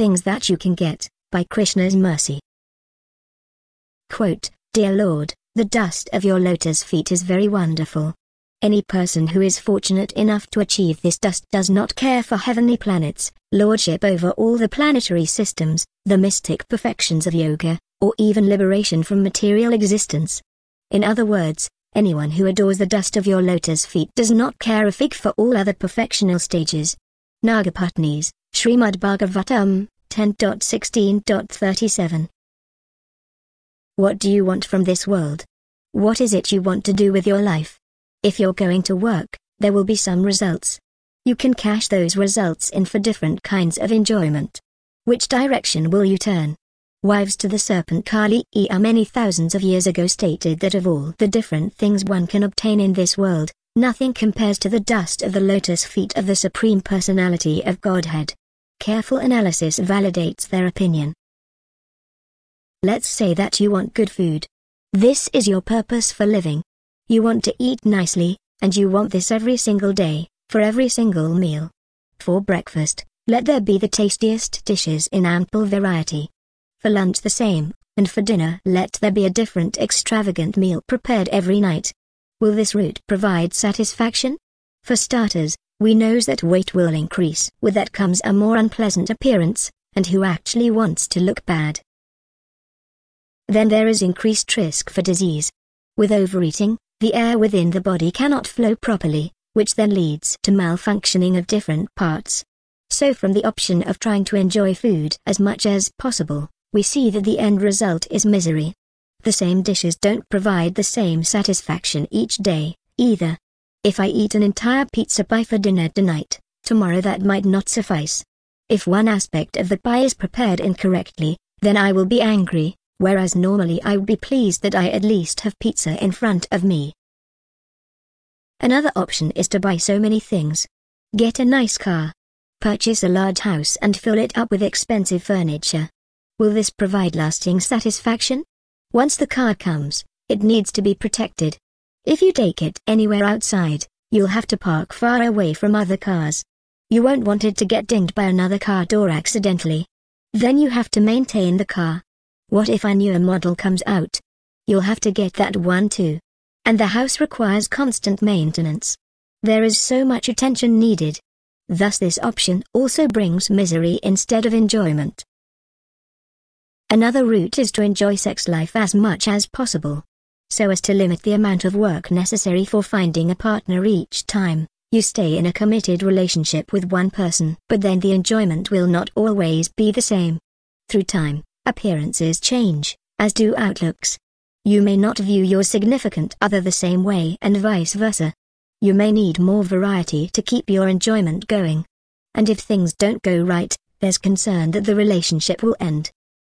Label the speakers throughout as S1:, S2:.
S1: things that you can get, by Krishna's mercy. Quote, Dear Lord, the dust of your lotus feet is very wonderful. Any person who is fortunate enough to achieve this dust does not care for heavenly planets, lordship over all the planetary systems, the mystic perfections of yoga, or even liberation from material existence. In other words, anyone who adores the dust of your lotus feet does not care a fig for all other perfectional stages. Nagapatnis, Srimad Bhagavatam, 10.16.37. What do you want from this world? What is it you want to do with your life? If you're going to work, there will be some results. You can cash those results in for different kinds of enjoyment. Which direction will you turn? Wives to the serpent Kali many thousands of years ago stated that of all the different things one can obtain in this world, nothing compares to the dust of the lotus feet of the Supreme Personality of Godhead. Careful analysis validates their opinion. Let's say that you want good food. This is your purpose for living. You want to eat nicely, and you want this every single day, for every single meal. For breakfast, let there be the tastiest dishes in ample variety. For lunch the same, and for dinner let there be a different extravagant meal prepared every night. Will this route provide satisfaction? For starters, we know that weight will increase. With that comes a more unpleasant appearance, and who actually wants to look bad? Then there is increased risk for disease. With overeating, the air within the body cannot flow properly, which then leads to malfunctioning of different parts. So from the option of trying to enjoy food as much as possible, we see that the end result is misery. The same dishes don't provide the same satisfaction each day, either. If I eat an entire pizza pie for dinner tonight, tomorrow that might not suffice. If one aspect of the pie is prepared incorrectly, then I will be angry, whereas normally I would be pleased that I at least have pizza in front of me. Another option is to buy so many things. Get a nice car. Purchase a large house and fill it up with expensive furniture. Will this provide lasting satisfaction? Once the car comes, it needs to be protected. If you take it anywhere outside, you'll have to park far away from other cars. You won't want it to get dinged by another car door accidentally. Then you have to maintain the car. What if a newer model comes out? You'll have to get that one too. And the house requires constant maintenance. There is so much attention needed. Thus this option also brings misery instead of enjoyment. Another route is to enjoy sex life as much as possible. So as to limit the amount of work necessary for finding a partner each time you stay in a committed relationship with one person. But then the enjoyment will not always be the same. Through time, appearances change, as do outlooks. You may not view your significant other the same way and vice versa. You may need more variety to keep your enjoyment going. And if things don't go right, there's concern that the relationship will end.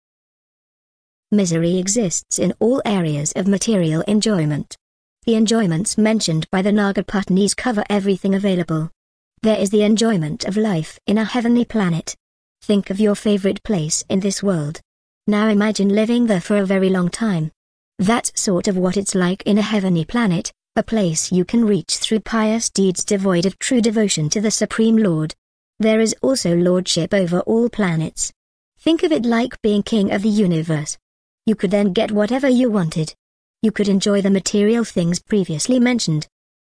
S1: Misery exists in all areas of material enjoyment. The enjoyments mentioned by the Nagapatnis cover everything available. There is the enjoyment of life in a heavenly planet. Think of your favorite place in this world. Now imagine living there for a very long time. That's sort of what it's like in a heavenly planet, a place you can reach through pious deeds devoid of true devotion to the Supreme Lord. There is also lordship over all planets. Think of it like being king of the universe. You could then get whatever you wanted. You could enjoy the material things previously mentioned.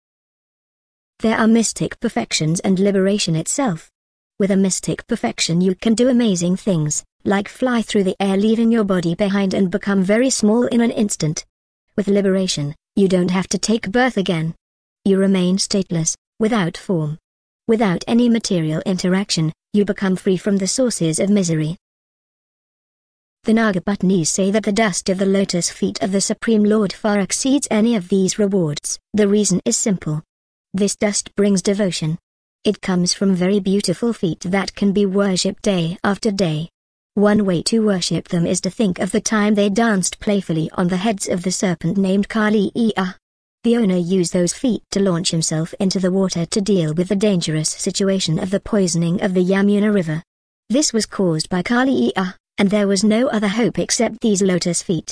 S1: There are mystic perfections and liberation itself. With a mystic perfection you can do amazing things, like fly through the air leaving your body behind and become very small in an instant. With liberation, you don't have to take birth again. You remain stateless, without form. Without any material interaction, you become free from the sources of misery. The Nagapatnis say that the dust of the lotus feet of the Supreme Lord far exceeds any of these rewards. The reason is simple. This dust brings devotion. It comes from very beautiful feet that can be worshipped day after day. One way to worship them is to think of the time they danced playfully on the heads of the serpent named Kali. The owner used those feet to launch himself into the water to deal with the dangerous situation of the poisoning of the Yamuna River. This was caused by Kali, and there was no other hope except these lotus feet.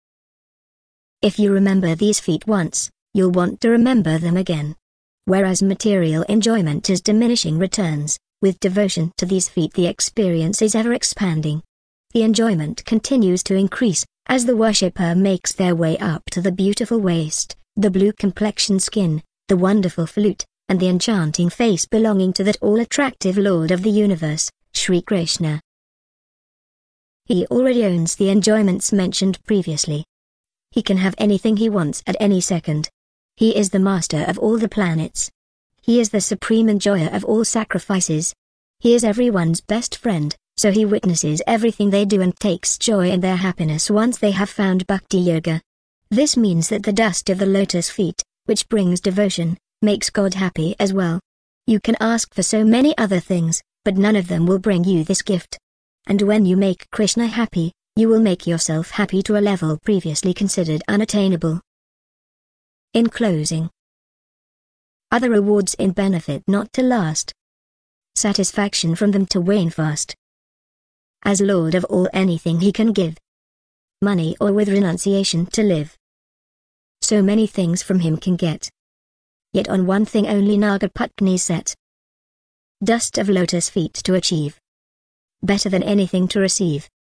S1: If you remember these feet once, you'll want to remember them again. Whereas material enjoyment is diminishing returns, With devotion to these feet, the experience is ever expanding. The enjoyment continues to increase as the worshipper makes their way up to the beautiful waist, the blue complexion skin, the wonderful flute, and the enchanting face belonging to that all-attractive Lord of the universe, Sri Krishna. He already owns the enjoyments mentioned previously. He can have anything he wants at any second. He is the master of all the planets. He is the supreme enjoyer of all sacrifices. He is everyone's best friend, so he witnesses everything they do and takes joy in their happiness once they have found Bhakti Yoga. This means that the dust of the lotus feet, which brings devotion, makes God happy as well. You can ask for so many other things, but none of them will bring you this gift. And when you make Krishna happy, you will make yourself happy to a level previously considered unattainable. In closing, other rewards in benefit not to last. Satisfaction from them to wane fast. As Lord of all, anything he can give. Money or with renunciation to live. So many things from him can get. Yet on one thing only Nagapatni set. Dust of lotus feet to achieve. Better than anything to receive.